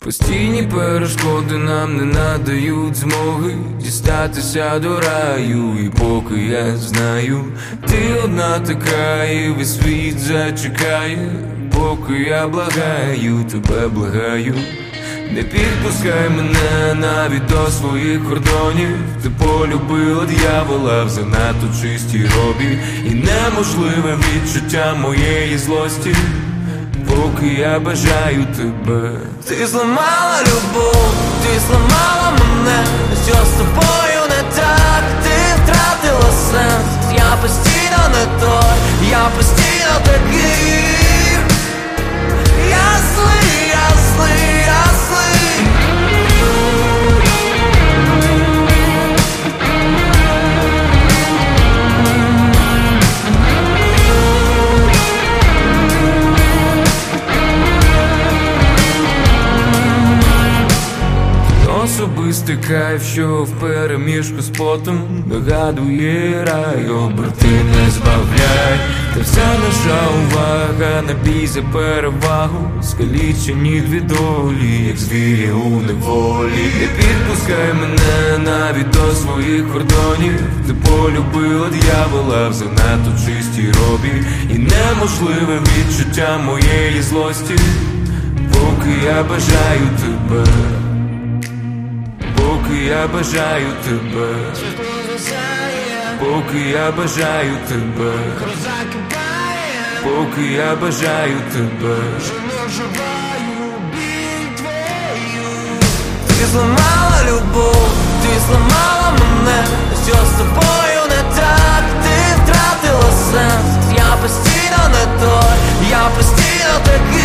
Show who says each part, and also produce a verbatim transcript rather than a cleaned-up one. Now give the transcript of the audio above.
Speaker 1: Постійні перешкоди нам не надають змоги дістатися до раю. І поки я знаю, ти одна така, і весь світ зачекає. Поки я благаю, тебе благаю, не підпускай мене навіть до своїх кордонів. Ти полюбила д'явола в занадто чистій робі, і неможливе відчуття моєї злості, поки я бажаю тебе. Ти зламала любов, ти зламала мене. Що з тобою не так? Ти втратила сенс. Я постійно не той, я постійно такий. Я злий, я злий, я злий. Особистий кайф, що впереміжку з потом нагадує рай. Оберти не збавляй, та вся наша увага на бій за перевагу. Скалічені дві долі, як звірі у неволі. Не підпускай мене навіть до своїх кордонів. Ти полюбила д'явола в занадто чистій робі, і неможливе відчуття моєї злості, поки я бажаю тебе. Поки я бажаю тебе, поки я бажаю тебе, поки я бажаю тебе. Ти зламала любов, ти зламала мене. Що з тобою не так? Ти втратила сенс. Я постійно не той, я постійно такий.